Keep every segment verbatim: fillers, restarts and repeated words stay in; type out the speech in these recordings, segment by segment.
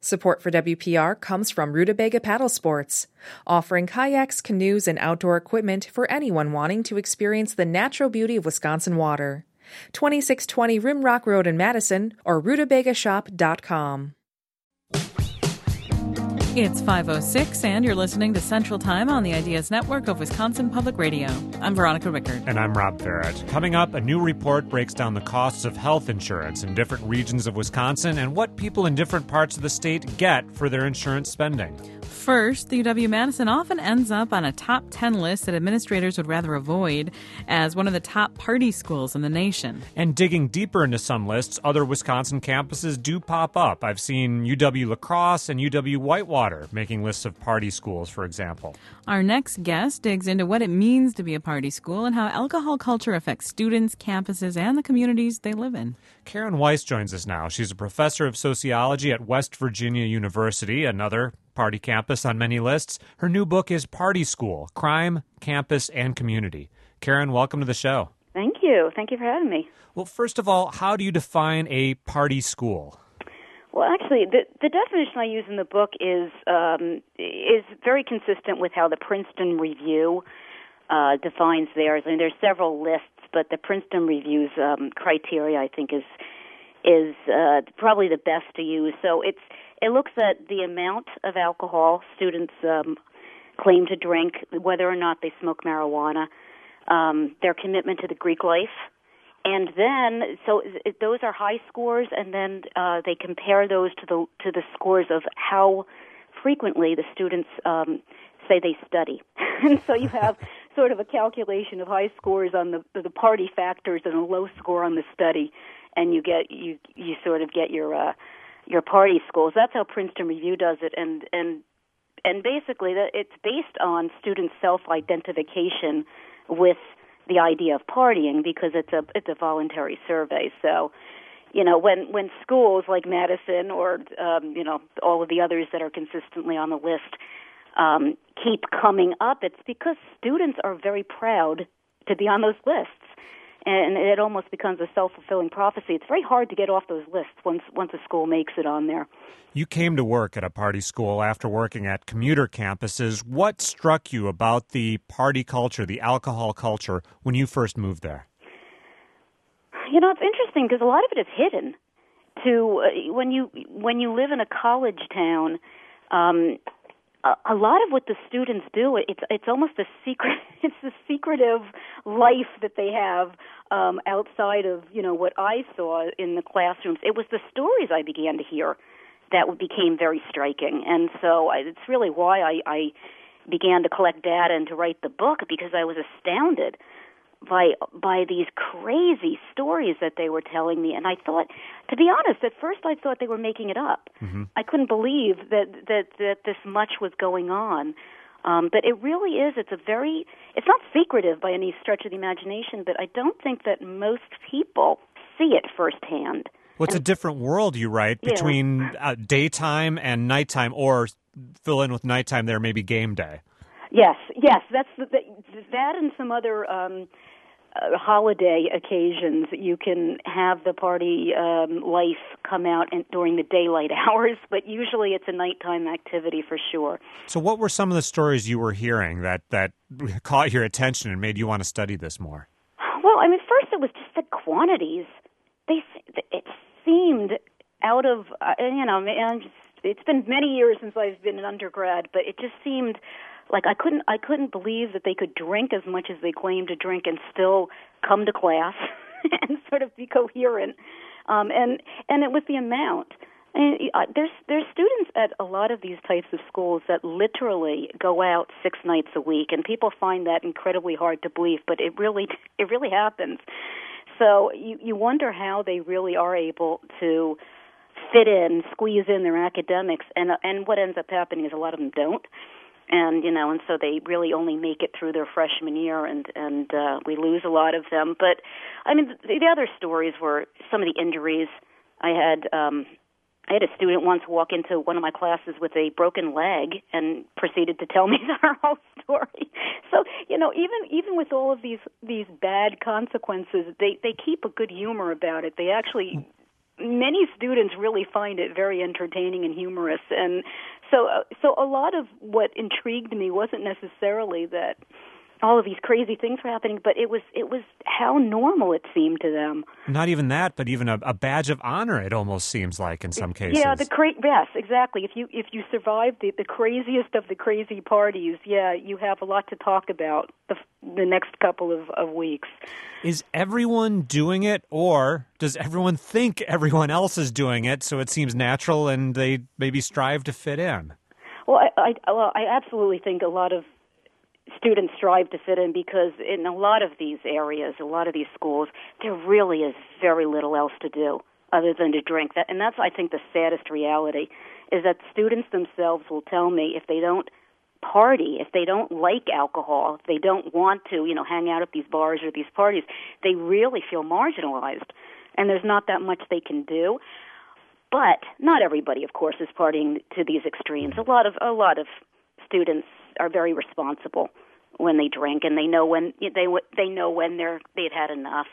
Support for W P R comes from Rutabaga Paddle Sports, offering kayaks, canoes, and outdoor equipment for anyone wanting to experience the natural beauty of Wisconsin water. twenty-six twenty Rimrock Road in Madison or rutabaga shop dot com. It's five oh six, and you're listening to Central Time on the Ideas Network of Wisconsin Public Radio. I'm Veronica Rickard. And I'm Rob Farrett. Coming up, a new report breaks down the costs of health insurance in different regions of Wisconsin and what people in different parts of the state get for their insurance spending. First, the U W-Madison often ends up on a top ten list that administrators would rather avoid as one of the top party schools in the nation. And digging deeper into some lists, other Wisconsin campuses do pop up. I've seen U W-La Crosse and U W-Whitewater making lists of party schools, for example. Our next guest digs into what it means to be a party school and how alcohol culture affects students, campuses, and the communities they live in. Karen Weiss joins us now. She's a professor of sociology at West Virginia University, another party campus on many lists. Her new book is Party School: Crime, Campus, and Community. Karen, welcome to the show. Thank you. Thank you for having me. Well, first of all, how do you define a party school? Well, actually, the, the definition I use in the book is um, is very consistent with how the Princeton Review uh, defines theirs. I mean, there's several lists, but the Princeton Review's um, criteria, I think, is is uh, probably the best to use. So it's it looks at the amount of alcohol students um, claim to drink, whether or not they smoke marijuana, um, their commitment to the Greek life. And then, so it, those are high scores, and then uh, they compare those to the to the scores of how frequently the students um, say they study. And so you have sort of a calculation of high scores on the the party factors and a low score on the study, and you get you you sort of get your uh, your party schools. That's how Princeton Review does it, and and and basically that it's based on students' self-identification with the idea of partying, because it's a it's a voluntary survey. So, you know, when when schools like Madison or um, you know all of the others that are consistently on the list um, keep coming up, it's because students are very proud to be on those lists, and it almost becomes a self-fulfilling prophecy. It's very hard to get off those lists once once a school makes it on there. You came to work at a party school after working at commuter campuses. What struck you about the party culture, the alcohol culture, when you first moved there? You know, it's interesting because a lot of it is hidden. To uh, when you when you live in a college town, um, a, a lot of what the students do, it's it's almost a secret. It's a secretive life that they have um, outside of you know what I saw in the classrooms. It was the stories I began to hear that became very striking, and so I, it's really why I, I began to collect data and to write the book, because I was astounded by by these crazy stories that they were telling me. And I thought, to be honest, at first I thought they were making it up. Mm-hmm. I couldn't believe that, that, that this much was going on. Um, but it really is, it's a very, it's not secretive by any stretch of the imagination, but I don't think that most people see it firsthand. Well, it's a different world, you write, between yeah. uh, daytime and nighttime, or fill in with nighttime there, maybe game day. Yes, yes, that's the, the, that and some other um, uh, holiday occasions. You can have the party um, life come out in, during the daylight hours, but usually it's a nighttime activity for sure. So what were some of the stories you were hearing that, that caught your attention and made you want to study this more? Well, I mean, first it was just the quantities. They it seemed out of uh, you know and just, it's been many years since I've been an undergrad, but it just seemed like I couldn't I couldn't believe that they could drink as much as they claimed to drink and still come to class and sort of be coherent, um, and and it was the amount. And uh, there's there's students at a lot of these types of schools that literally go out six nights a week, and people find that incredibly hard to believe, but it really it really happens. So you, you wonder how they really are able to fit in, squeeze in their academics, and and what ends up happening is a lot of them don't, and you know, and so they really only make it through their freshman year, and and uh, we lose a lot of them. But I mean, the, the other stories were some of the injuries. I had um, I had a student once walk into one of my classes with a broken leg and proceeded to tell me her whole story. So, you know, even even with all of these these bad consequences, they, they keep a good humor about it. They actually many students really find it very entertaining and humorous. And so, uh, so a lot of what intrigued me wasn't necessarily that all of these crazy things were happening, but it was it was how normal it seemed to them. Not even that, but even a, a badge of honor, it almost seems like in some cases. Yeah, the cra- yes, exactly. If you if you survive the, the craziest of the crazy parties, yeah, you have a lot to talk about the, the next couple of, of weeks. Is everyone doing it, or does everyone think everyone else is doing it, so it seems natural and they maybe strive to fit in? Well, I, I, well, I absolutely think a lot of students strive to fit in because in a lot of these areas, a lot of these schools, there really is very little else to do other than to drink. That, and that's, I think, the saddest reality, is that students themselves will tell me if they don't party, if they don't like alcohol, if they don't want to, you know, hang out at these bars or these parties, they really feel marginalized, and there's not that much they can do. But not everybody, of course, is partying to these extremes. A lot of a lot of students are very responsible when they drink, and they know when they they know when they're they've had enough.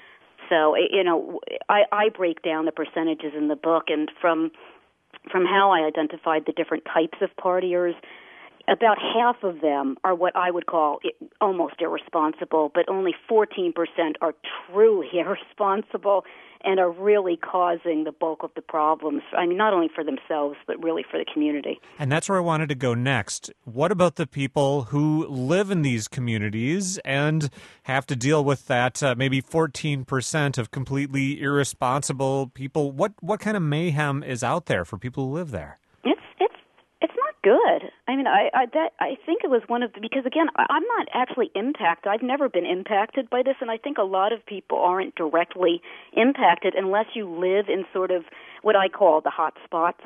So, you know, I, I break down the percentages in the book, and from from how I identified the different types of partiers, about half of them are what I would call almost irresponsible, but only fourteen percent are truly irresponsible and are really causing the bulk of the problems. I mean, not only for themselves, but really for the community. And that's where I wanted to go next. What about the people who live in these communities and have to deal with that uh, maybe fourteen percent of completely irresponsible people? What what kind of mayhem is out there for people who live there? It's it's it's not good. I mean, I I, that, I think it was one of the, because again, I, I'm not actually impacted. I've never been impacted by this, and I think a lot of people aren't directly impacted unless you live in sort of what I call the hot spots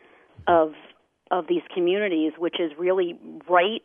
of of these communities, which is really right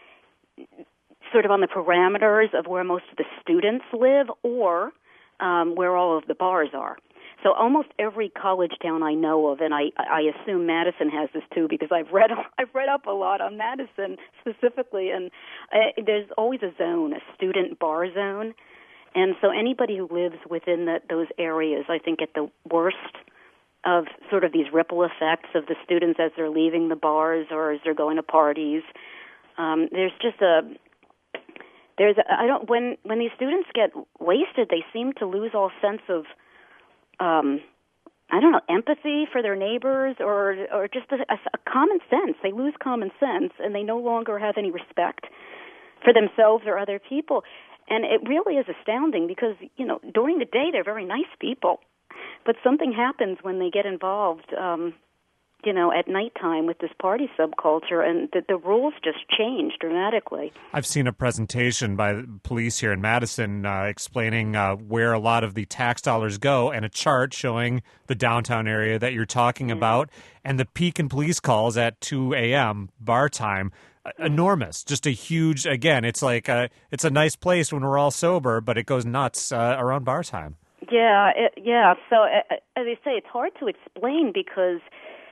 sort of on the parameters of where most of the students live, or um, where all of the bars are. So almost every college town I know of, and I, I assume Madison has this too, because I've read I've read up a lot on Madison specifically, and uh, there's always a zone, a student bar zone, and so anybody who lives within the, those areas, I think, get the worst of sort of these ripple effects of the students as they're leaving the bars or as they're going to parties. Um, there's just a there's a, I don't when when these students get wasted, they seem to lose all sense of Um, I don't know, empathy for their neighbors, or or just a, a common sense. They lose common sense, and they no longer have any respect for themselves or other people. And it really is astounding because, you know, during the day they're very nice people, but something happens when they get involved, um, you know, at nighttime with this party subculture, and the, the rules just change dramatically. I've seen a presentation by the police here in Madison uh, explaining uh, where a lot of the tax dollars go, and a chart showing the downtown area that you're talking mm-hmm. about, and the peak in police calls at two a.m. bar time. Mm-hmm. Enormous, just a huge, again, it's like a, it's a nice place when we're all sober, but it goes nuts uh, around bar time. Yeah, it, yeah. So uh, as I say, it's hard to explain because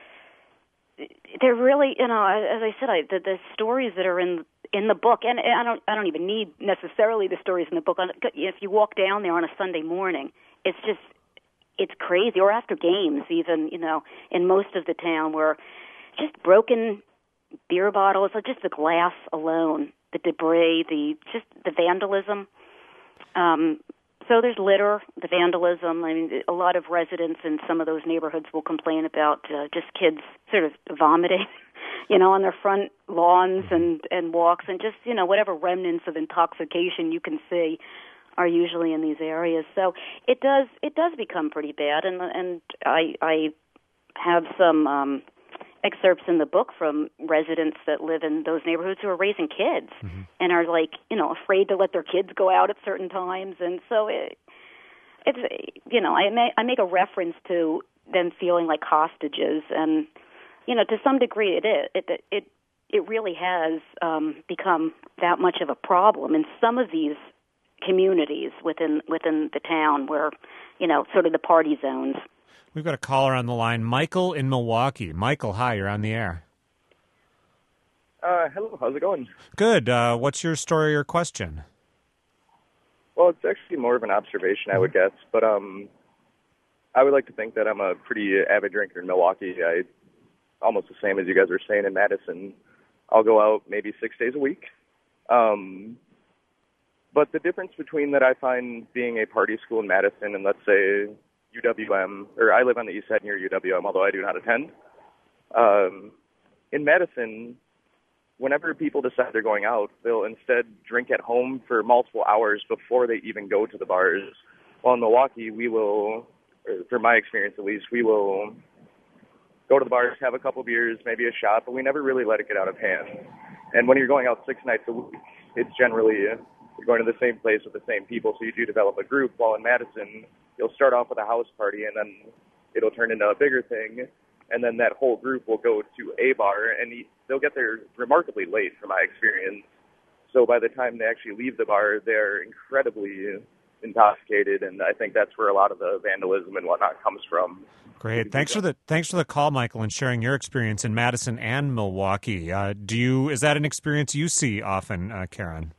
they're really, you know, as I said, I, the, the stories that are in in the book, and I don't, I don't even need necessarily the stories in the book. If you walk down there on a Sunday morning, it's just, it's crazy. Or after games, even, you know, in most of the town, where just broken beer bottles, or just the glass alone, the debris, the just the vandalism. Um, So there's litter, the vandalism. I mean, a lot of residents in some of those neighborhoods will complain about uh, just kids sort of vomiting, you know, on their front lawns and, and walks, and just, you know, whatever remnants of intoxication you can see are usually in these areas. So it does it does become pretty bad, and and I I have some um, excerpts in the book from residents that live in those neighborhoods who are raising kids mm-hmm. and are, like, you know, afraid to let their kids go out at certain times. And so it, it's, you know, I, may, I make a reference to them feeling like hostages, and, you know, to some degree it is. It, it, it really has um, become that much of a problem in some of these communities within within the town where, you know, sort of the party zones. We've got a caller on the line, Michael in Milwaukee. Michael, hi, you're on the air. Uh, hello, how's it going? Good. Uh, what's your story or question? Well, it's actually more of an observation, I would guess. But um, I would like to think that I'm a pretty avid drinker in Milwaukee. I almost the same as you guys were saying in Madison. I'll go out maybe six days a week. Um, but the difference between that I find being a party school in Madison and let's say U W M, or I live on the east side near U W M, although I do not attend. Um, in Madison, whenever people decide they're going out, they'll instead drink at home for multiple hours before they even go to the bars. While in Milwaukee, we will, or from my experience at least, we will go to the bars, have a couple beers, maybe a shot, but we never really let it get out of hand. And when you're going out six nights a week, it's generally, uh, you're going to the same place with the same people, so you do develop a group. While in Madison, you'll start off with a house party, and then it'll turn into a bigger thing, and then that whole group will go to a bar, and they'll get there remarkably late, from my experience. So by the time they actually leave the bar, they're incredibly intoxicated, and I think that's where a lot of the vandalism and whatnot comes from. Great. Thanks for the thanks for the call, Michael, and sharing your experience in Madison and Milwaukee. Uh, do you is that an experience you see often, uh, Karen?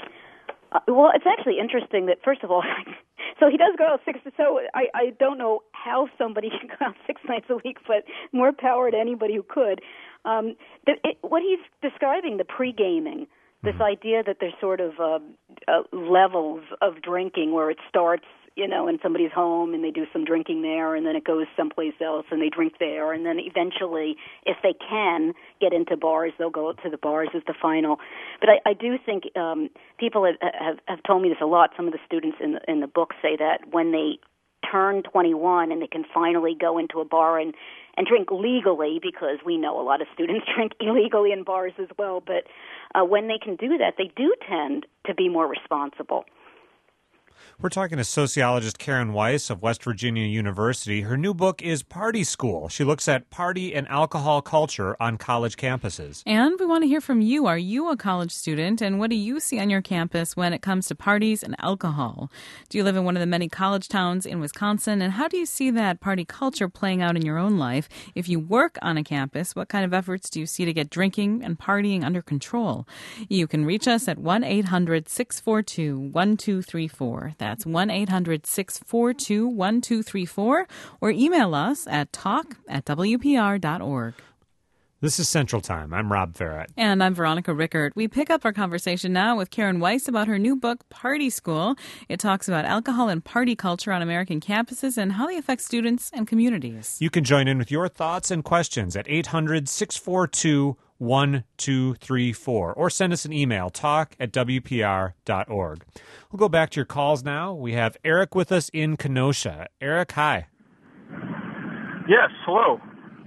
Uh, well, it's actually interesting that, first of all, so he does go out six. So I, I don't know how somebody can go out six nights a week, but more power to anybody who could. Um, the, it, what he's describing, the pre-gaming, this mm-hmm. idea that there's sort of uh, uh, levels of drinking where it starts, you know, in somebody's home and they do some drinking there, and then it goes someplace else and they drink there, and then eventually, if they can get into bars, they'll go to the bars as the final. But I, I do think um, people have, have have told me this a lot. Some of the students in the, in the book say that when they turn twenty-one and they can finally go into a bar and and drink legally, because we know a lot of students drink illegally in bars as well, but uh, when they can do that, they do tend to be more responsible. We're talking to sociologist Karen Weiss of West Virginia University. Her new book is Party School. She looks at party and alcohol culture on college campuses. And we want to hear from you. Are you a college student? And what do you see on your campus when it comes to parties and alcohol? Do you live in one of the many college towns in Wisconsin? And how do you see that party culture playing out in your own life? If you work on a campus, what kind of efforts do you see to get drinking and partying under control? You can reach us at one eight hundred six four two one two three four. That's one eight hundred six four two one two three four, or email us at talk at w p r dot org. This is Central Time. I'm Rob Farrett. And I'm Veronica Rickert. We pick up our conversation now with Karen Weiss about her new book, Party School. It talks about alcohol and party culture on American campuses and how they affect students and communities. You can join in with your thoughts and questions at eight hundred six four two one two three four, or send us an email, talk at w p r dot org. We'll go back to your calls now. We have Eric with us in Kenosha. Eric, hi. Yes, hello.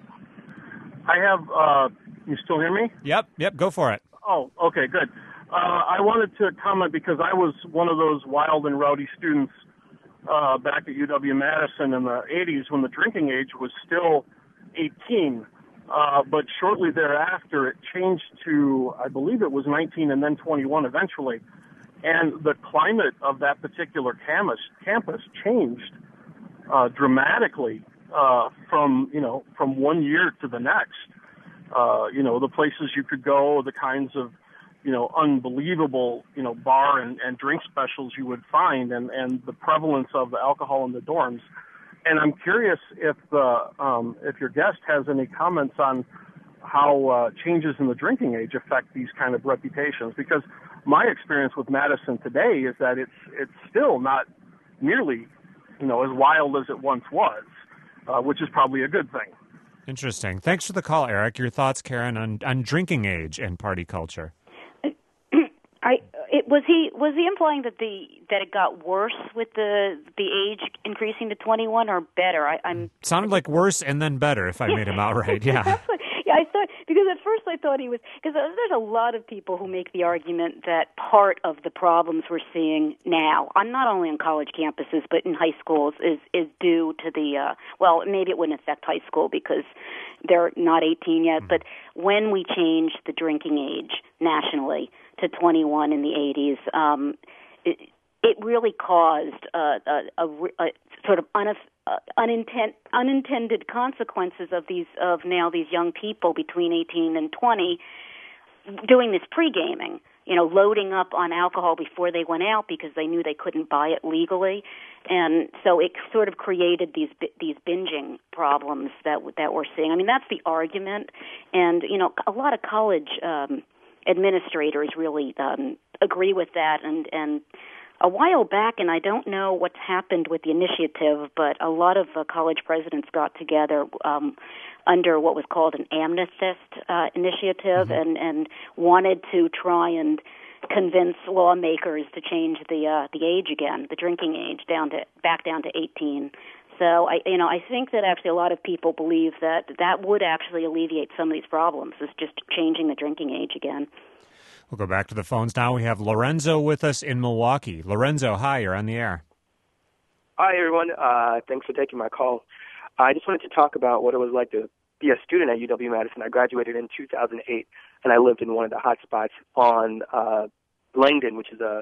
I have, uh, you still hear me? Yep, yep, go for it. Oh, okay, good. Uh, I wanted to comment because I was one of those wild and rowdy students uh, back at U W-Madison in the eighties when the drinking age was still eighteen. Uh, but shortly thereafter, it changed to, I believe it was nineteen and then twenty-one eventually. And the climate of that particular campus, campus changed uh, dramatically uh, from, you know, from one year to the next. Uh, you know, the places you could go, the kinds of, you know, unbelievable, you know, bar and, and drink specials you would find, and, and the prevalence of the alcohol in the dorms. And I'm curious if the um, if your guest has any comments on how uh, changes in the drinking age affect these kind of reputations. Because my experience with Madison today is that it's it's still not nearly, you know, as wild as it once was, uh, which is probably a good thing. Interesting. Thanks for the call, Eric. Your thoughts, Karen, on, on drinking age and party culture? I it, was he was he implying that the that it got worse with the the age increasing to twenty-one, or better? I, I'm sounded like worse and then better, if I made him out right. Yeah. What, yeah, I thought, because at first I thought he was, because there's a lot of people who make the argument that part of the problems we're seeing now, on not only on college campuses but in high schools, is is due to the uh, well, maybe it wouldn't affect high school because they're not eighteen yet, mm-hmm. but when we changed the drinking age nationally to twenty-one in the eighties, um, it, it really caused uh, a, a, a sort of unaf- uh, unintent, unintended consequences of these of now these young people between eighteen and twenty doing this pre-gaming. you know, loading up on alcohol before they went out because they knew they couldn't buy it legally. And so it sort of created these these binging problems that that we're seeing. I mean, that's the argument. And, you know, a lot of college um, administrators really um, agree with that. And, and a while back, and I don't know what's happened with the initiative, but a lot of uh, college presidents got together um, under what was called an amnestist uh, initiative, mm-hmm. and, and wanted to try and convince lawmakers to change the uh, the age again, the drinking age, down to back down to eighteen. So I, you know, I think that actually a lot of people believe that that would actually alleviate some of these problems, is just changing the drinking age again. We'll go back to the phones now. We have Lorenzo with us in Milwaukee. Lorenzo, hi, you're on the air. Hi, everyone. Uh, thanks for taking my call. I just wanted to talk about what it was like to be a student at U W-Madison. I graduated in two thousand eight, and I lived in one of the hot spots on uh, Langdon, which is a,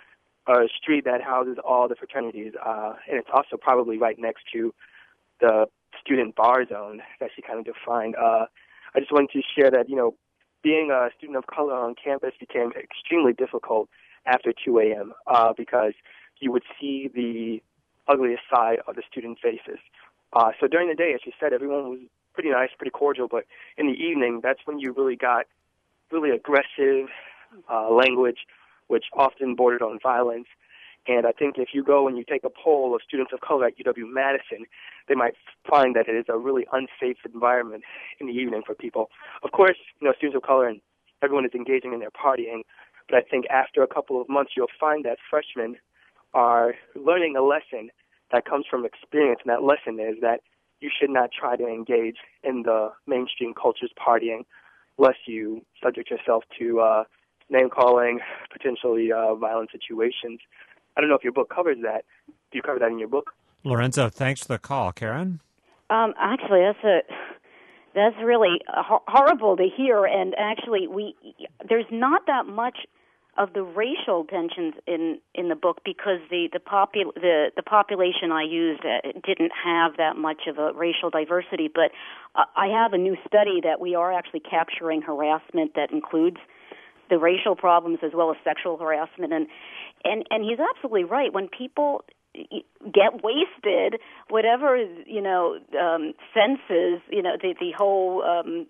a street that houses all the fraternities, uh, and it's also probably right next to the student bar zone that she kind of defined. Uh, I just wanted to share that, you know, being a student of color on campus became extremely difficult after two a.m. Uh, because you would see the ugliest side of the student faces. Uh, so during the day, as you said, everyone was pretty nice, pretty cordial, but in the evening, that's when you really got really aggressive uh, language, which often bordered on violence. And I think if you go and you take a poll of students of color at U W-Madison, they might find that it is a really unsafe environment in the evening for people. Of course, you know, students of color and everyone is engaging in their partying, but I think after a couple of months, you'll find that freshmen are learning a lesson that comes from experience, and that lesson is that you should not try to engage in the mainstream culture's partying lest you subject yourself to uh, name-calling, potentially uh, violent situations. I don't know if your book covers that. Do you cover that in your book? Lorenzo, thanks for the call. Karen? Um, actually, that's a that's really ho- horrible to hear. And actually, we there's not that much of the racial tensions in, in the book because the the, popu- the the population I used uh, didn't have that much of a racial diversity. But uh, I have a new study that we are actually capturing harassment that includes the racial problems as well as sexual harassment. And and, and he's absolutely right. When people get wasted, whatever, you know, um, senses, you know, the, the whole... Um,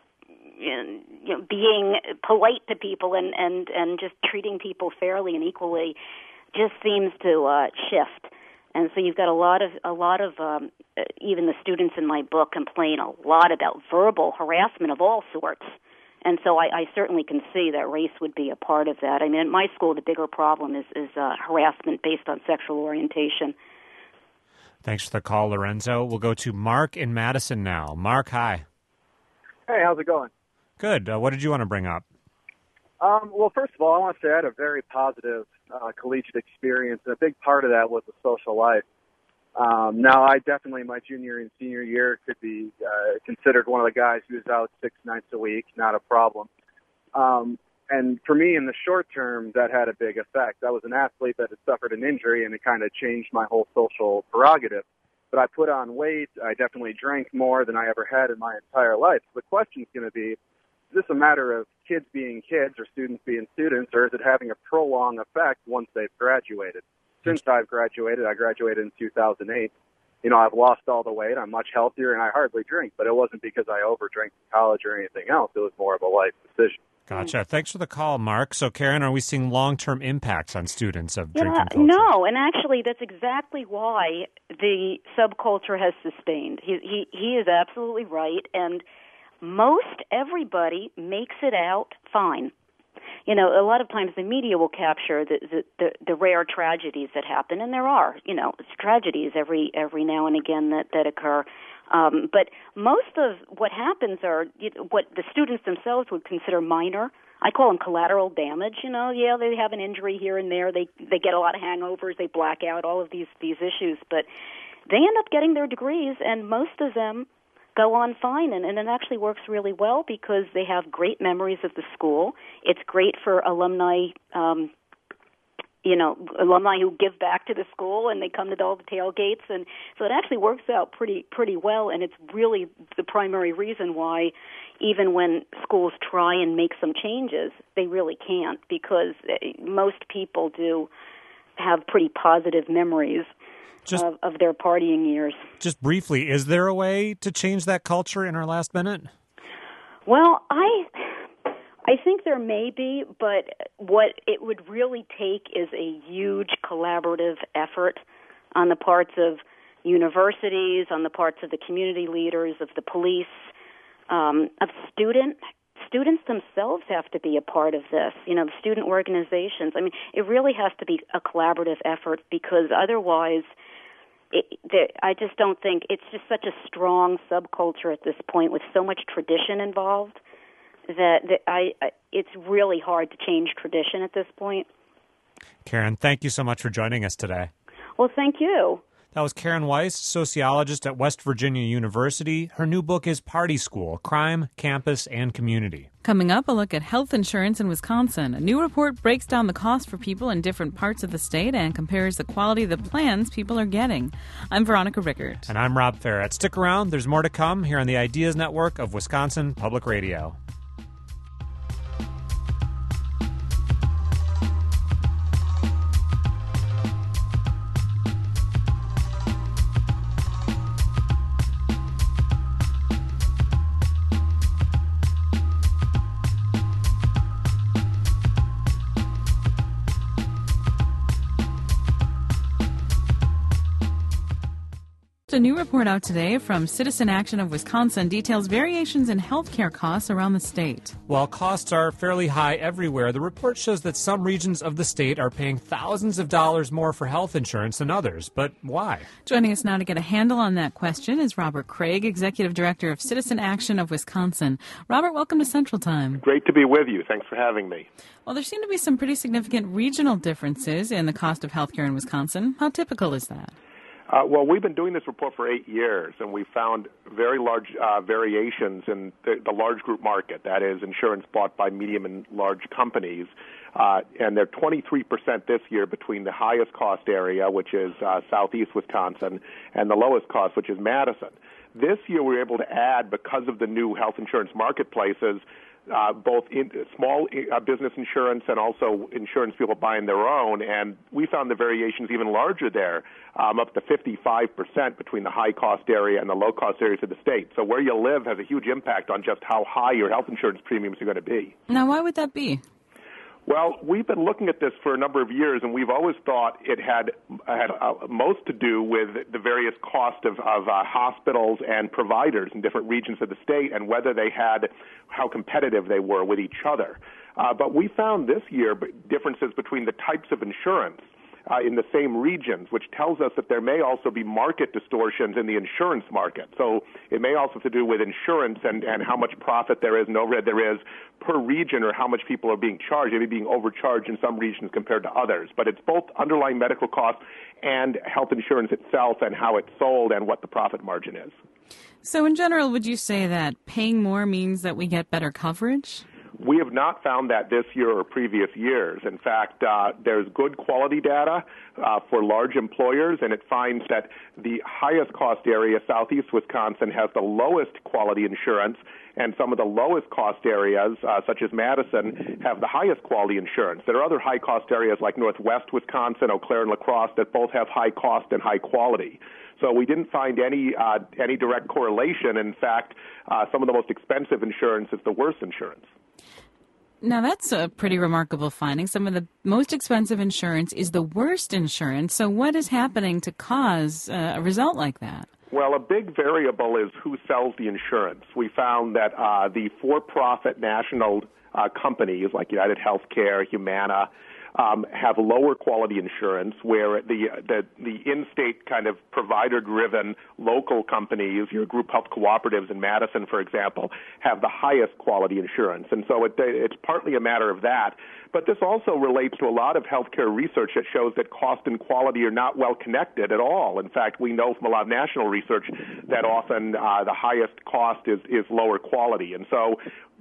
you know, being polite to people and, and, and just treating people fairly and equally just seems to uh, shift. And so you've got a lot of a lot of um, even the students in my book complain a lot about verbal harassment of all sorts. And so I, I certainly can see that race would be a part of that. I mean, at my school, the bigger problem is, is uh, harassment based on sexual orientation. Thanks for the call, Lorenzo. We'll go to Mark in Madison now. Mark, hi. Hey, how's it going? Good. Uh, what did you want to bring up? Um, well, first of all, I want to say I had a very positive uh, collegiate experience, and a big part of that was the social life. Um, now, I definitely, my junior and senior year, could be uh, considered one of the guys who was out six nights a week, not a problem. Um, and for me, in the short term, that had a big effect. I was an athlete that had suffered an injury, and it kind of changed my whole social prerogative. But I put on weight. I definitely drank more than I ever had in my entire life. The question is going to be, is this a matter of kids being kids or students being students, or is it having a prolonged effect once they've graduated? Since I've graduated, I graduated in two thousand eight, you know, I've lost all the weight. I'm much healthier, and I hardly drink. But it wasn't because I overdrank in college or anything else. It was more of a life decision. Gotcha. Thanks for the call, Mark. So, Karen, are we seeing long-term impacts on students of yeah, drinking culture? No, and actually that's exactly why the subculture has sustained. He, he, he is absolutely right, and most everybody makes it out fine. You know, a lot of times the media will capture the, the, the, the rare tragedies that happen, and there are, you know, tragedies every every now and again that, that occur. Um, but most of what happens are you know, what the students themselves would consider minor. I call them collateral damage. You know, yeah, they have an injury here and there. They they get a lot of hangovers. They black out. All of these these issues, but they end up getting their degrees, and most of them go on fine, and, and it actually works really well because they have great memories of the school. It's great for alumni um, you know, alumni who give back to the school, and they come to all the tailgates, and so it actually works out pretty pretty well. And it's really the primary reason why, even when schools try and make some changes, they really can't, because most people do have pretty positive memories just, of, of their partying years. Just briefly, is there a way to change that culture in our last minute? Well, I I think there may be, but what it would really take is a huge collaborative effort on the parts of universities, on the parts of the community leaders, of the police, um, of student students themselves have to be a part of this. You know, the student organizations. I mean, it really has to be a collaborative effort, because otherwise, it, there, I just don't think it's just such a strong subculture at this point with so much tradition involved that, that I, I it's really hard to change tradition at this point. Karen, thank you so much for joining us today. Well, thank you. That was Karen Weiss, sociologist at West Virginia University. Her new book is Party School: Crime, Campus, and Community. Coming up, a look at health insurance in Wisconsin. A new report breaks down the cost for people in different parts of the state and compares the quality of the plans people are getting. I'm Veronica Rickert. And I'm Rob Ferret. Stick around. There's more to come here on the Ideas Network of Wisconsin Public Radio. A new report out today from Citizen Action of Wisconsin details variations in health care costs around the state. While costs are fairly high everywhere, the report shows that some regions of the state are paying thousands of dollars more for health insurance than others. But why? Joining us now to get a handle on that question is Robert Craig, Executive Director of Citizen Action of Wisconsin. Robert, welcome to Central Time. Great to be with you. Thanks for having me. Well, there seem to be some pretty significant regional differences in the cost of health care in Wisconsin. How typical is that? Uh, well, we've been doing this report for eight years, and we found very large uh, variations in the, the large group market, that is, insurance bought by medium and large companies. Uh, and they're twenty-three percent this year between the highest cost area, which is uh, southeast Wisconsin, and the lowest cost, which is Madison. This year we were able to add, because of the new health insurance marketplaces, Uh, both in small uh, business insurance and also insurance people buying their own, and we found the variations even larger there, um, up to fifty-five percent between the high-cost area and the low-cost areas of the state. So where you live has a huge impact on just how high your health insurance premiums are going to be. Now, why would that be? Well, we've been looking at this for a number of years, and we've always thought it had had uh, most to do with the various costs of, of uh, hospitals and providers in different regions of the state, and whether they had, how competitive they were with each other. Uh, but we found this year differences between the types of insurance Uh, in the same regions, which tells us that there may also be market distortions in the insurance market. So it may also have to do with insurance and, and how much profit there is and overhead there is per region, or how much people are being charged, maybe being overcharged in some regions compared to others. But it's both underlying medical costs and health insurance itself and how it's sold and what the profit margin is. So in general, would you say that paying more means that we get better coverage? We have not found that this year or previous years. In fact, uh, there's good quality data uh, for large employers, and it finds that the highest cost area, southeast Wisconsin, has the lowest quality insurance, and some of the lowest cost areas, uh, such as Madison, have the highest quality insurance. There are other high cost areas like northwest Wisconsin, Eau Claire, and La Crosse that both have high cost and high quality. So we didn't find any uh, any direct correlation. In fact, uh, some of the most expensive insurance is the worst insurance. Now, that's a pretty remarkable finding. Some of the most expensive insurance is the worst insurance. So what is happening to cause uh, a result like that? Well, a big variable is who sells the insurance. We found that uh, the for-profit national uh, companies like United Healthcare, Humana, Um, have lower quality insurance, where the the, the in-state kind of provider-driven local companies, your group health cooperatives in Madison, for example, have the highest quality insurance. And so it, it's partly a matter of that. But this also relates to a lot of healthcare research that shows that cost and quality are not well connected at all. In fact, we know from a lot of national research that often uh, the highest cost is, is lower quality. And so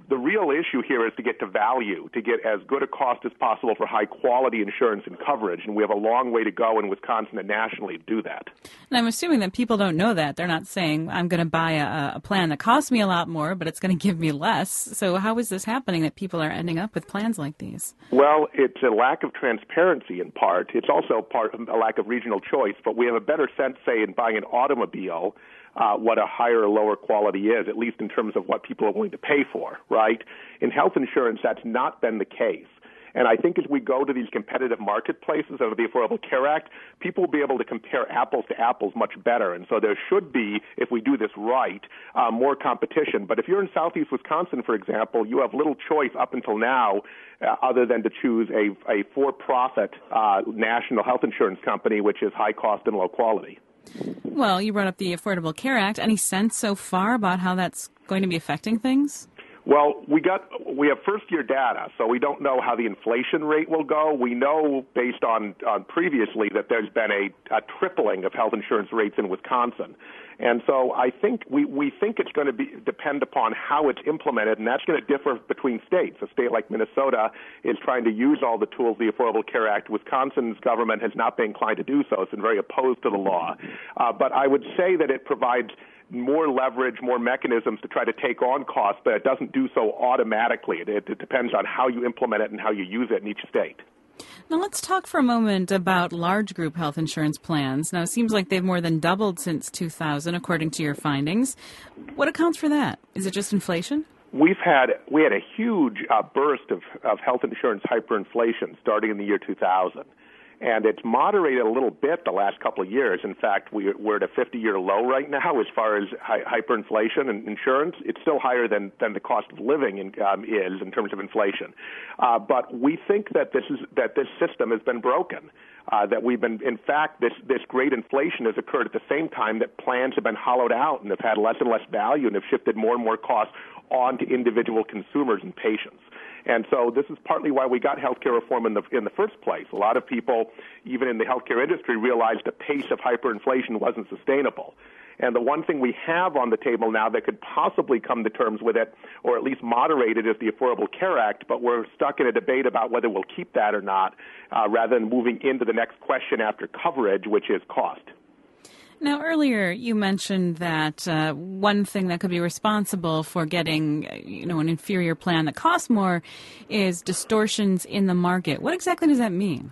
the real issue here is to get to value, to get as good a cost as possible for high-quality insurance and coverage, and we have a long way to go in Wisconsin and nationally to do that. And I'm assuming that people don't know that. They're not saying, I'm going to buy a, a plan that costs me a lot more, but it's going to give me less. So how is this happening that people are ending up with plans like these? Well, it's a lack of transparency in part. It's also part of a lack of regional choice, but we have a better sense, say, in buying an automobile, Uh, what a higher or lower quality is, at least in terms of what people are willing to pay for, right? In health insurance, that's not been the case. And I think as we go to these competitive marketplaces under the Affordable Care Act, people will be able to compare apples to apples much better. And so there should be, if we do this right, uh, more competition. But if you're in southeast Wisconsin, for example, you have little choice up until now uh, other than to choose a, a for-profit uh, national health insurance company, which is high cost and low quality. Well, you brought up the Affordable Care Act. Any sense so far about how that's going to be affecting things? Well, we got we have first-year data, so we don't know how the inflation rate will go. We know, based on, on previously, that there's been a, a tripling of health insurance rates in Wisconsin. And so I think we, we think it's going to be depend upon how it's implemented, and that's going to differ between states. A state like Minnesota is trying to use all the tools of the Affordable Care Act. Wisconsin's government has not been inclined to do so. It's been very opposed to the law. Uh, but I would say that it provides more leverage, more mechanisms to try to take on costs, but it doesn't do so automatically. It, it, it depends on how you implement it and how you use it in each state. Now let's talk for a moment about large group health insurance plans. Now it seems like they've more than doubled since two thousand, according to your findings. What accounts for that? Is it just inflation? We've had we had a huge uh, burst of, of health insurance hyperinflation starting in the year two thousand. And it's moderated a little bit the last couple of years. In fact, we, we're at a fifty-year low right now as far as hi- hyperinflation and insurance. It's still higher than, than the cost of living in, um, is in terms of inflation. Uh, but we think that this is that this system has been broken. Uh, that we've been, in fact, this this great inflation has occurred at the same time that plans have been hollowed out and have had less and less value and have shifted more and more costs onto individual consumers and patients. And so this is partly why we got healthcare reform in the in the first place. A lot of people, even in the healthcare industry, realized the pace of hyperinflation wasn't sustainable. And the one thing we have on the table now that could possibly come to terms with it, or at least moderate it, is the Affordable Care Act, but we're stuck in a debate about whether we'll keep that or not, uh, rather than moving into the next question after coverage, which is cost. Now, earlier you mentioned that uh, one thing that could be responsible for getting, you know, an inferior plan that costs more is distortions in the market. What exactly does that mean?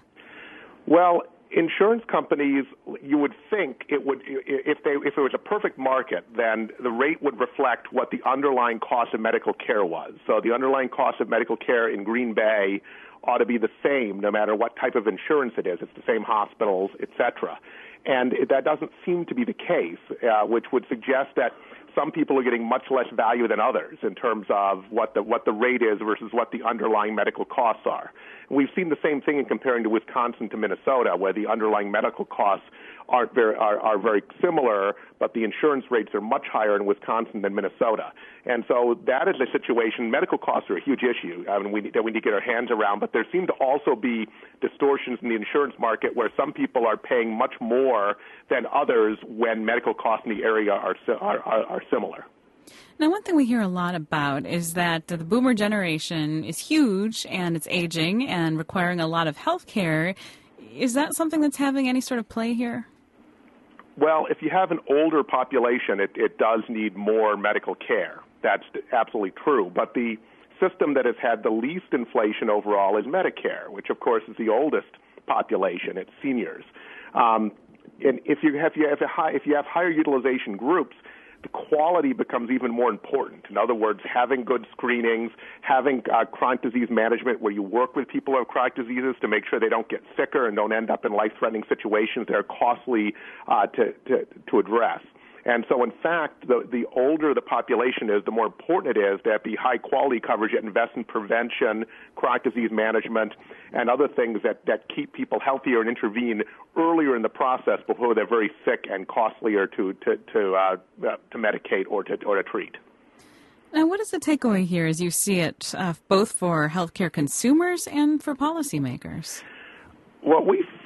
Well, insurance companies, you would think it would, if they, if it was a perfect market, then the rate would reflect what the underlying cost of medical care was. So the underlying cost of medical care in Green Bay ought to be the same no matter what type of insurance it is. It's the same hospitals, et cetera. And that doesn't seem to be the case, uh, which would suggest that some people are getting much less value than others in terms of what the what the rate is versus what the underlying medical costs are. And we've seen the same thing in comparing to Wisconsin to Minnesota, where the underlying medical costs aren't very are, are very similar, but the insurance rates are much higher in Wisconsin than Minnesota. And so that is a situation. Medical costs are a huge issue I mean, we, that we need to get our hands around, but there seem to also be distortions in the insurance market where some people are paying much more than others when medical costs in the area are are, are, are similar. Now, one thing we hear a lot about is that the boomer generation is huge and it's aging and requiring a lot of health care. Is that something that's having any sort of play here? Well, if you have an older population, it, it does need more medical care. That's absolutely true. But the system that has had the least inflation overall is Medicare, which, of course, is the oldest population. It's seniors. Um, and if you have, you have a high, if you have higher utilization groups, the quality becomes even more important. In other words, having good screenings, having uh, chronic disease management where you work with people who have chronic diseases to make sure they don't get sicker and don't end up in life-threatening situations that are costly uh, to, to, to address. And so, in fact, the, the older the population is, the more important it is to be high-quality coverage that invests in prevention, chronic disease management, and other things that, that keep people healthier and intervene earlier in the process before they're very sick and costlier to to to, uh, to medicate or to or to treat. Now, what is the takeaway here as you see it, uh, both for healthcare consumers and for policymakers? What we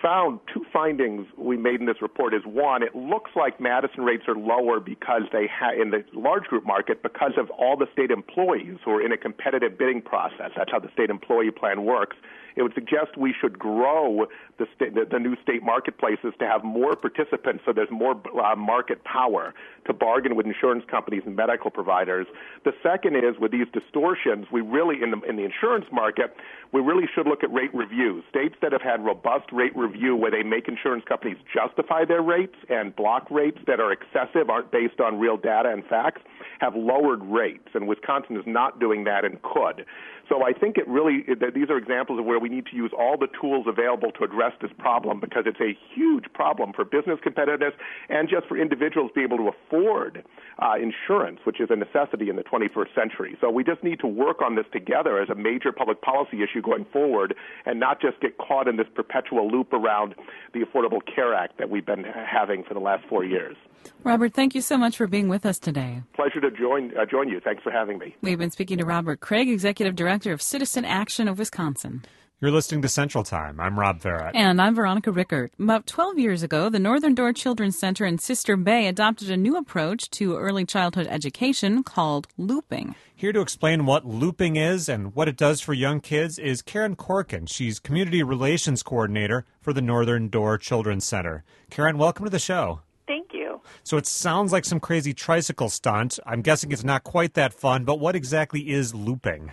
found two findings we made in this report is, one, it looks like Madison rates are lower because they ha- in the large group market because of all the state employees who are in a competitive bidding process. That's how the state employee plan works. It would suggest we should grow the, sta- the, the new state marketplaces to have more participants so there's more uh, market power to bargain with insurance companies and medical providers. The second is, with these distortions, we really, in the, in the insurance market, we really should look at rate reviews. States that have had robust rate review where they make insurance companies justify their rates and block rates that are excessive, aren't based on real data and facts, have lowered rates. And Wisconsin is not doing that and could. So I think it really, these are examples of where we need to use all the tools available to address this problem, because it's a huge problem for business competitiveness and just for individuals being able to afford uh, insurance, which is a necessity in the twenty-first century. So we just need to work on this together as a major public policy issue going forward, and not just get caught in this perpetual loop around the Affordable Care Act that we've been having for the last four years. Robert, thank you so much for being with us today. Pleasure to join uh, join you. Thanks for having me. We've been speaking to Robert Craig, Executive Director of Citizen Action of Wisconsin. You're listening to Central Time. I'm Rob Farrett. And I'm Veronica Rickert. About twelve years ago, the Northern Door Children's Center in Sister Bay adopted a new approach to early childhood education called looping. Here to explain what looping is and what it does for young kids is Karen Corkin. She's Community Relations Coordinator for the Northern Door Children's Center. Karen, welcome to the show. Thank you. So it sounds like some crazy tricycle stunt. I'm guessing it's not quite that fun, but what exactly is looping?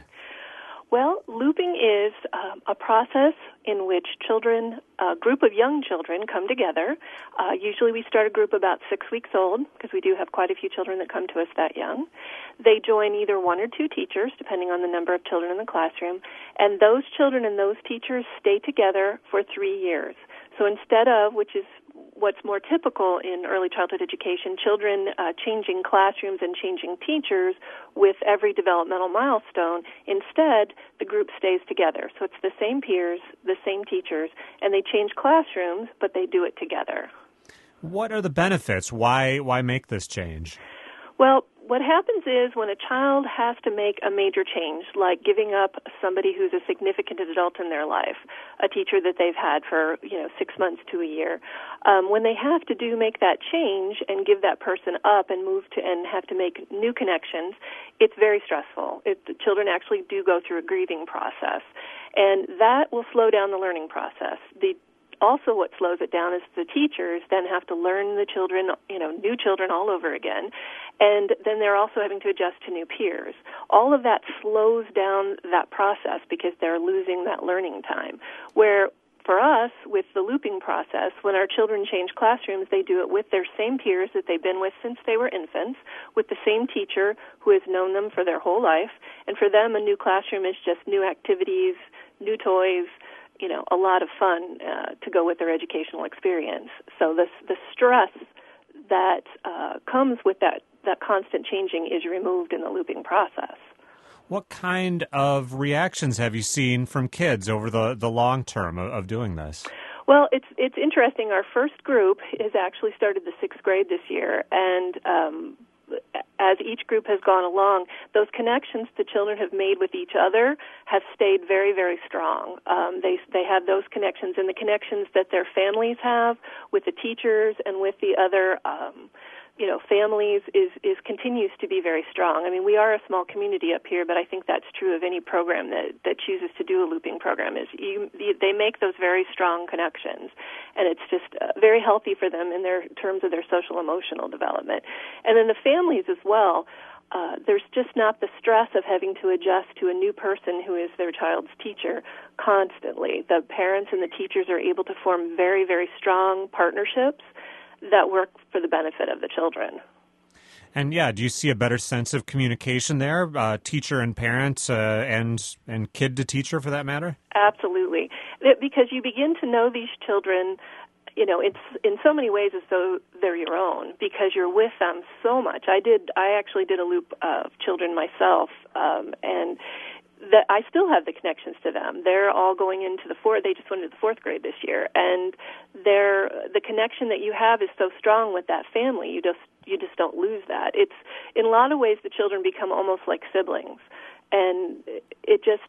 Well, looping is um, a process in which children, a group of young children, come together. Uh, usually we start a group about six weeks old, because we do have quite a few children that come to us that young. They join either one or two teachers, depending on the number of children in the classroom, and those children and those teachers stay together for three years. So instead of, which is what's more typical in early childhood education, children uh, changing classrooms and changing teachers with every developmental milestone, instead the group stays together. So it's the same peers, the same teachers, and they change classrooms, but they do it together. What are the benefits? Why why make this change? Well, what happens is when a child has to make a major change, like giving up somebody who's a significant adult in their life, a teacher that they've had for, you know, six months to a year, um, when they have to do make that change and give that person up and move to and have to make new connections, it's very stressful. It, the children actually do go through a grieving process, and that will slow down the learning process. The Also, what slows it down is the teachers then have to learn the children, you know, new children all over again, and then they're also having to adjust to new peers. All of that slows down that process because they're losing that learning time. Where for us, with the looping process, when our children change classrooms, they do it with their same peers that they've been with since they were infants, with the same teacher who has known them for their whole life, and for them, a new classroom is just new activities, new toys, you know, a lot of fun uh, to go with their educational experience. So the the stress that uh, comes with that, that constant changing is removed in the looping process. What kind of reactions have you seen from kids over the, the long term of, of doing this? Well, it's it's interesting. Our first group has actually started the sixth grade this year, and um, as each group has gone along, those connections the children have made with each other have stayed very, very strong. Um, they they have those connections, and the connections that their families have with the teachers and with the other um, you know, families is, is continues to be very strong. I mean, we are a small community up here, but I think that's true of any program that, that chooses to do a looping program. Is you, they make those very strong connections, and it's just uh, very healthy for them in their terms of their social emotional development. And then the families as well. Uh, there's just not the stress of having to adjust to a new person who is their child's teacher constantly. The parents and the teachers are able to form very, very strong partnerships that work for the benefit of the children. And yeah, do you see a better sense of communication there, uh, teacher and parent, uh, and and kid to teacher for that matter? Absolutely, because you begin to know these children, you know, it's in so many ways as though they're your own, because you're with them so much. I did, I actually did a loop of children myself, um, and that I still have the connections to them. They're all going into the fourth. They just went into the fourth grade this year, and they're, the connection that you have is so strong with that family. You just you just don't lose that. It's in a lot of ways the children become almost like siblings, and it just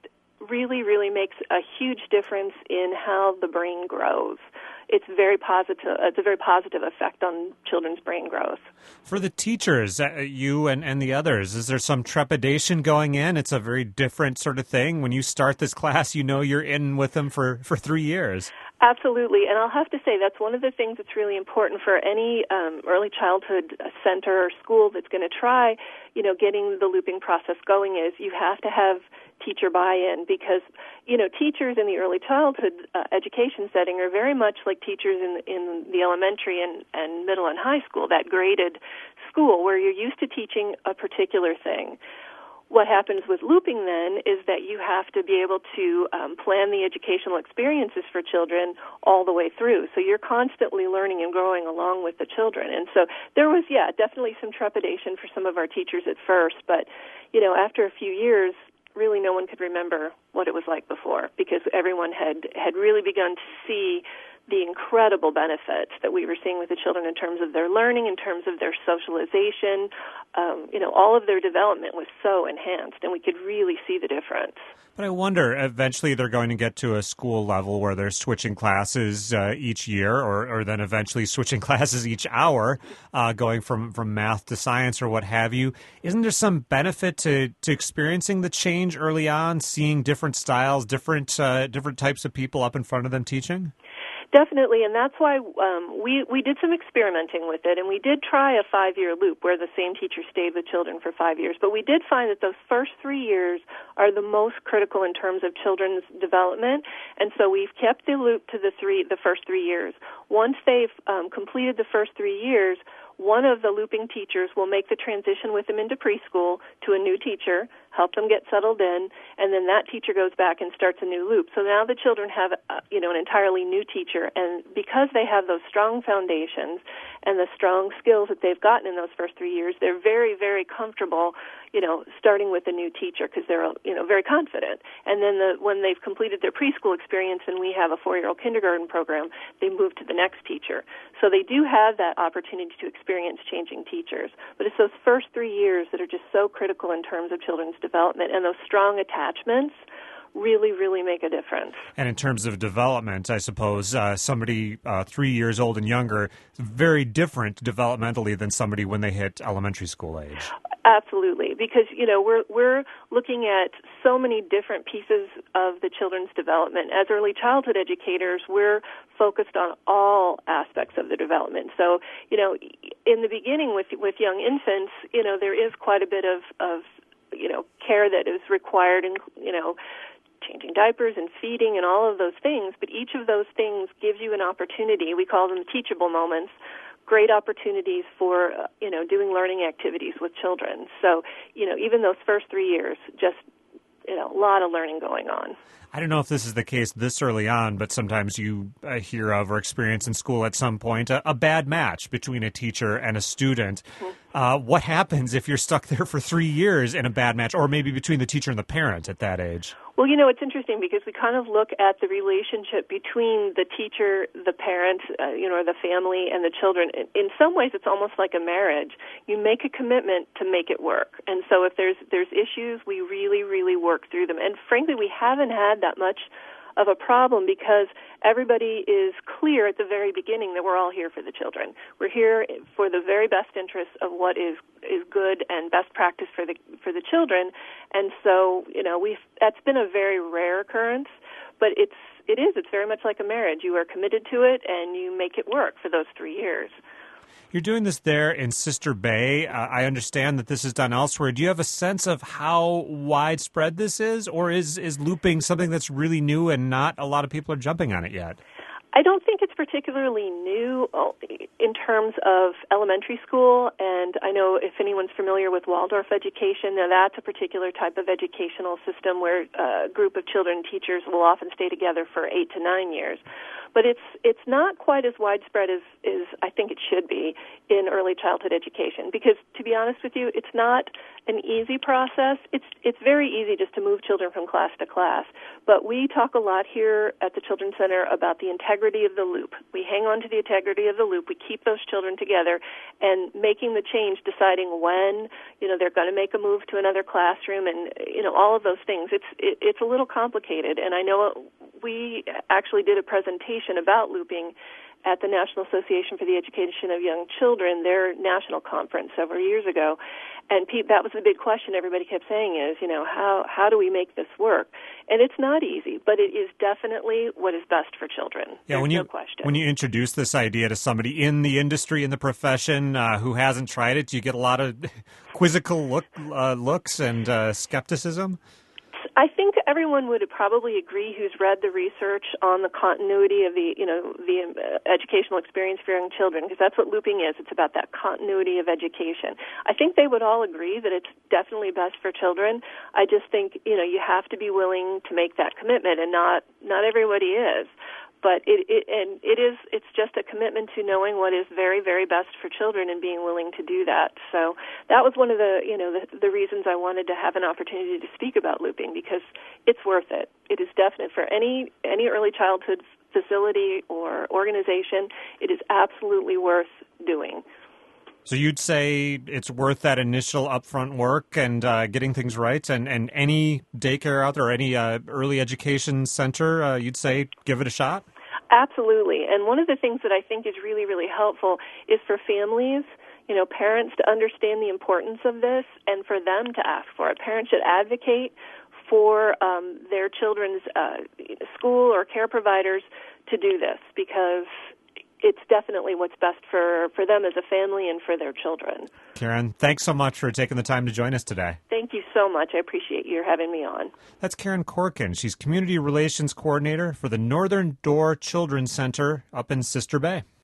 really, really makes a huge difference in how the brain grows. It's very positive. It's a very positive effect on children's brain growth. For the teachers, uh, you and, and the others, is there some trepidation going in? It's a very different sort of thing. When you start this class, you know you're in with them for, for three years. Absolutely, and I'll have to say that's one of the things that's really important for any um, early childhood center or school that's going to try, you know, getting the looping process going is you have to have teacher buy-in because, you know, teachers in the early childhood uh, education setting are very much like teachers in in the elementary and, and middle and high school, that graded school where you're used to teaching a particular thing. What happens with looping then is that you have to be able to um, plan the educational experiences for children all the way through. So you're constantly learning and growing along with the children. And so there was, yeah, definitely some trepidation for some of our teachers at first. But, you know, after a few years, really no one could remember what it was like before because everyone had, had really begun to see the incredible benefits that we were seeing with the children in terms of their learning, in terms of their socialization. Um, you know, all of their development was so enhanced, and we could really see the difference. But I wonder, eventually they're going to get to a school level where they're switching classes uh, each year or, or then eventually switching classes each hour, uh, going from, from math to science or what have you. Isn't there some benefit to, to experiencing the change early on, seeing different styles, different uh, different types of people up in front of them teaching? Definitely, and that's why um, we we did some experimenting with it, and we did try a five-year loop where the same teacher stayed with children for five years. But we did find that those first three years are the most critical in terms of children's development, and so we've kept the loop to the three the first three years. Once they've um, completed the first three years, one of the looping teachers will make the transition with them into preschool to a new teacher, help them get settled in, and then that teacher goes back and starts a new loop. So now the children have, uh, you know, an entirely new teacher, and because they have those strong foundations and the strong skills that they've gotten in those first three years, they're very, very comfortable, you know, starting with a new teacher because they're, you know, very confident. And then the, when they've completed their preschool experience and we have a four-year-old kindergarten program, they move to the next teacher. So they do have that opportunity to experience changing teachers. But it's those first three years that are just so critical in terms of children's development, and those strong attachments really, really make a difference. And in terms of development, I suppose uh, somebody uh, three years old and younger is very different developmentally than somebody when they hit elementary school age. Absolutely, because, you know, we're we're looking at so many different pieces of the children's development. As early childhood educators, we're focused on all aspects of the development. So, you know, in the beginning with with young infants, you know, there is quite a bit of, of you know, care that is required, and, you know, changing diapers and feeding and all of those things. But each of those things gives you an opportunity. We call them teachable moments. Great opportunities for, uh, you know, doing learning activities with children. So, you know, even those first three years, just, you know, a lot of learning going on. I don't know if this is the case this early on, but sometimes you uh, hear of or experience in school at some point a, a bad match between a teacher and a student. Mm-hmm. Uh, what happens if you're stuck there for three years in a bad match, or maybe between the teacher and the parent at that age? Well, you know, it's interesting because we kind of look at the relationship between the teacher, the parent, uh, you know, or the family and the children. In some ways, it's almost like a marriage. You make a commitment to make it work. And so if there's there's issues, we really, really work through them. And frankly, we haven't had that much of a problem because everybody is clear at the very beginning that we're all here for the children. We're here for the very best interests of what is is good and best practice for the for the children. And so, you know, we've that's been a very rare occurrence, but it's it is it's very much like a marriage. You are committed to it and you make it work for those three years. You're doing this there in Sister Bay. Uh, I understand that this is done elsewhere. Do you have a sense of how widespread this is, or is, is looping something that's really new and not a lot of people are jumping on it yet? I don't think it's particularly new in terms of elementary school, and I know if anyone's familiar with Waldorf education, now that's a particular type of educational system where a group of children and teachers will often stay together for eight to nine years. But it's it's not quite as widespread as, as I think it should be in early childhood education because, to be honest with you, it's not an easy process. It's it's very easy just to move children from class to class. But we talk a lot here at the Children's Center about the integrity integrity of the loop. We hang on to the integrity of the loop. We keep those children together, and making the change, deciding when, you know, they're going to make a move to another classroom, and, you know, all of those things. It's it, it's a little complicated, and I know we actually did a presentation about looping at the National Association for the Education of Young Children, their national conference several years ago. And Pete, that was the big question everybody kept saying is, you know, how how do we make this work? And it's not easy, but it is definitely what is best for children. Yeah, There's when you no question. when you introduce this idea to somebody in the industry, in the profession, uh, who hasn't tried it, do you get a lot of quizzical look uh, looks and uh, skepticism? I think everyone would probably agree who's read the research on the continuity of the, you know, the uh, educational experience for young children, because that's what looping is. It's about that continuity of education. I think they would all agree that it's definitely best for children. I just think, you know, you have to be willing to make that commitment, and not not everybody is. But it, it and it is it's just a commitment to knowing what is very, very best for children and being willing to do that. So that was one of the you know the, the reasons I wanted to have an opportunity to speak about looping, because it's worth it. It is definite for any any early childhood facility or organization. It is absolutely worth doing. So you'd say it's worth that initial upfront work and uh, getting things right, and, and any daycare out there or any uh, early education center, uh, you'd say give it a shot? Absolutely. And one of the things that I think is really, really helpful is for families, you know, parents to understand the importance of this and for them to ask for it. Parents should advocate for um, their children's uh, school or care providers to do this, because it's definitely what's best for, for them as a family and for their children. Karen, thanks so much for taking the time to join us today. Thank you so much. I appreciate you having me on. That's Karen Corkin. She's Community Relations Coordinator for the Northern Door Children's Center up in Sister Bay.